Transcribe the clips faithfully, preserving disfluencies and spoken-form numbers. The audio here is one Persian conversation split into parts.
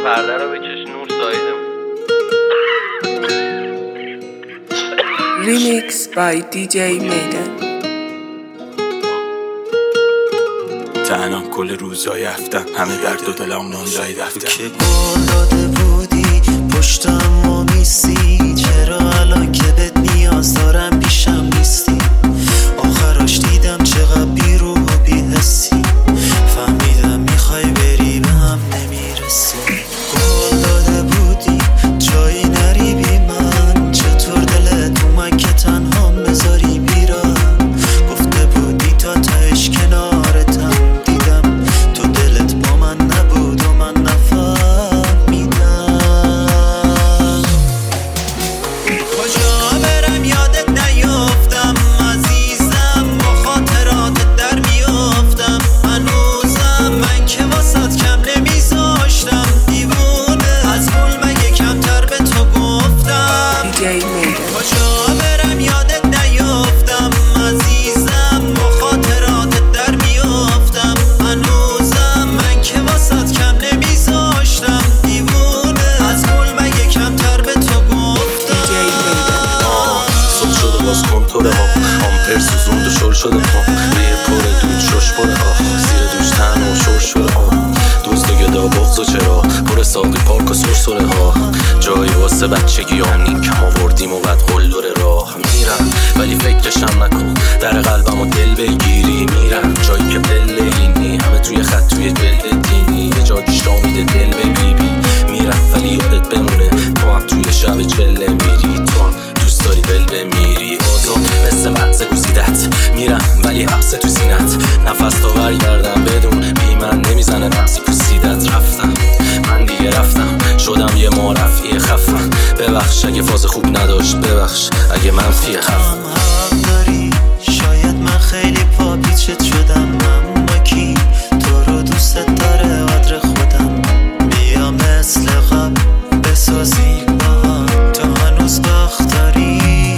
پرده رو بکش نور سایدم. Remix by دی جی Maidan. تنها کل روزای هفتم همه درد و دلم نانجای دفتم. که گل داده بودی پشتم ما میسی، چرا الان که بهت نیاز دارم پیشم نیستی؟ آخراش دیدم چقدر بی روح و بی حسی، فهمیدم میخوای بری به هم نمیرسی. گل داده بودی جایی نری بی من، چطور دلت اومد که تنها بذاری بیرم؟ گفته بودی تا تهش کنارتم، دیدم تو دلت با من نبود و من نفهمیدم. کجا برم یادت نیافتم عزیزم، با خاطراتت در میافتم هنوزم، من که واسات کم نمیذاشتم دیوونه، از گل مگه کمتر به تو گفتم. دی جی Maidan. کجا برم یادت نیافتم عزیزم، با خاطراتت در میافتم هنوزم، من که واسات کم نمیذاشتم دیوونه، از گل مگه کمتر به تو گفتم. دی جی Maidan. صبح شده باز کنتوره ها، آمپر سوزوند و شل شده ها، ریه پره دود شش پره ها، زیر دوش تن و شور شده ها، دوست و گدا بغض و چرا پر ساقی پارک و سرسره ها، جایی واسه بچگی آمین کم آوردیم و بعد قلدر راه میرم، ولی فکرشم نکن در قلبم و دل بگیری میرم، جایی که پله اینی همه توی خط توی دل دینی، یه جا گیشتا میده دل به بی بی میرم، ولی یادت بمونه تو هم توی شب چله میری، تو هم دوست داری دل بمیری. بازم مثل مغز گوزیدت میرم ولی حبس تو سینت، نفس تا برگردم بدون بی من نمیزنه نفسی پوسیدت. رفتم من دیگه رفتم شدم یه معرفی خفم، ببخش اگه فاز خوب نداشت، ببخش اگه منفی خفم. هم داری شاید من خیلی پاپیچت شدم، اما کی تو رو دوست داره قدر خودم، بیا مثل قبل بسازیم با هم، تو هنوز وقت داری.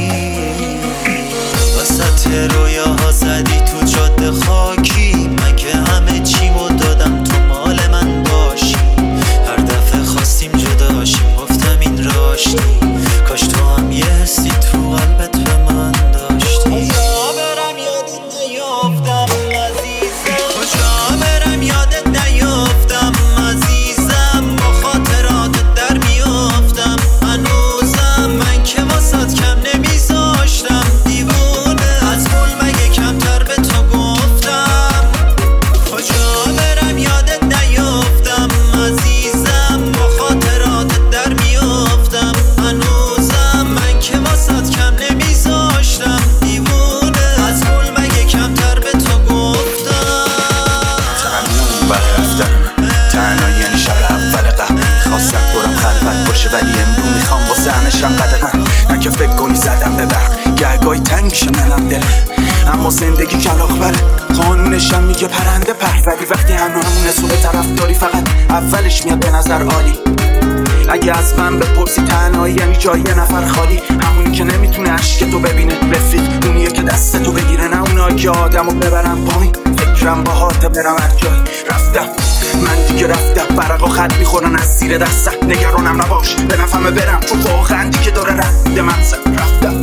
وسط رویاها زدی تو جاده خاکی، مگه همه چیمو دادم تو مال من باشی، هر دفعه خواستیم جداشیم گفتم این راشتی، کاش تو هم یه حسی تو قلبت به من داشتی. کجا برم یادت نیافتم عزیزم، کجا برم یادت نیافتم عزیزم، با خاطراتت در میافتم هنوزم، من که واسات کم نمیذاشتم دیوونه، از گل مگه کمتر به تو گفتم. کجا برم یادت نیافتم عزیزم، با خاطراتت در میافتم هنوزم، من که واسات کم نمیذاشتم دیوونه، از گل مگه کمتر به تو گفتم. تنها برای رفتن تنها یعنی شب اول قبل، خواستم برم خلوت باشه ولی امرو میخوام واسه همشم قدرم، نه که فکر کنی زدم به برق گرگای تنگ میشه منم دلم، اما زندگی کلاق بره قانونشم میگه پرنده پر، ولی وقتی همه همونه سو به طرف داری فقط اولش میاد به نظر عالی. اگه از من بپرسی تنهایی یعنی جای یه نفر خالی، همونی که نمیتونه عشق تو ببینه رفیق، اونیه که دست تو بگیره، نه اونایی که آدمو ببرن پایین. فکرم با هات برم هر جایی رفتم من دیگه رفتم، برق و خط میخورن از زیر دستم، نگرانم نباش به نفهمه برم چون واقعا دیگه داره رد منزل. رفتم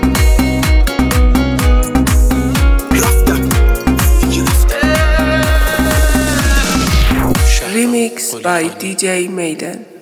رفتم دیگه رفتم. Remix by دی جی Maidan.